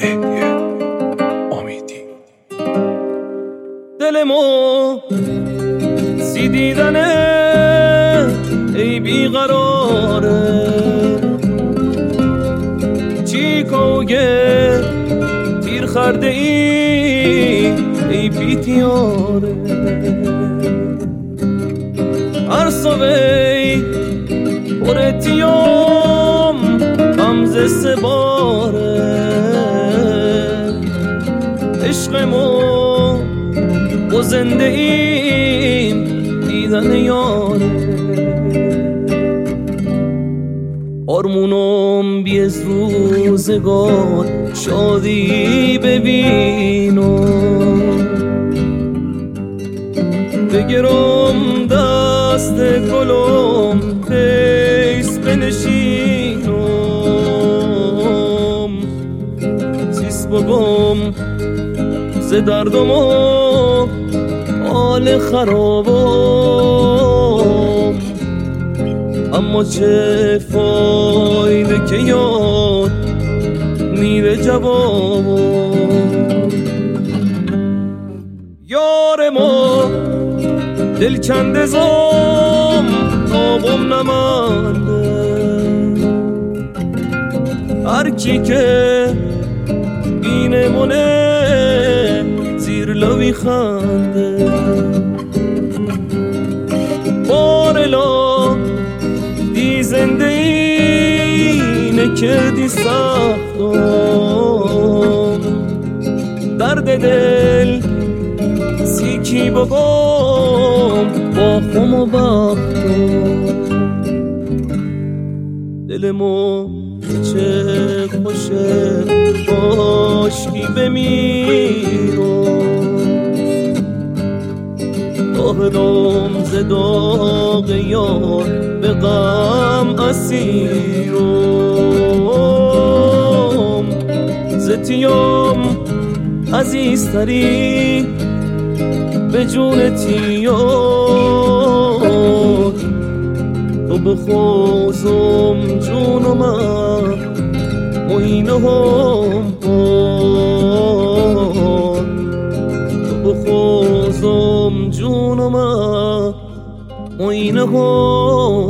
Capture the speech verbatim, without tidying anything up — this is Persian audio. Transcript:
مهدی امیدی. دلمو سی دیدنه ای بیقراره، چی کوگه تیر خرده ای ای بیتیاره، عرصوی پرتیام غمزه سباره، عشقمو و زنده ایم دیدن یاره، آرمونم بیز روزگار شادی ببینم، بگرم دست گلم پیس بنشینم، سیس بگم ز دردم و حال خرابم، اما چه فایده که یاد میره جوابم. یار ما دل کنده زام آبم نمانده، هر کی که بینه مونه زیر لبی خنده، بارلا دی زنده اینه که دی سختم، درد دل سیکی بگم با خم و بختم، دلمو چه خوشه باشکی بمیرم، داغلم ز داغ یار به غم اسیرم، ز تیام عزیزتری به جون تیار، تو بخوزم جونم موینه هم پاد، تو بخوزم جونم موینه هم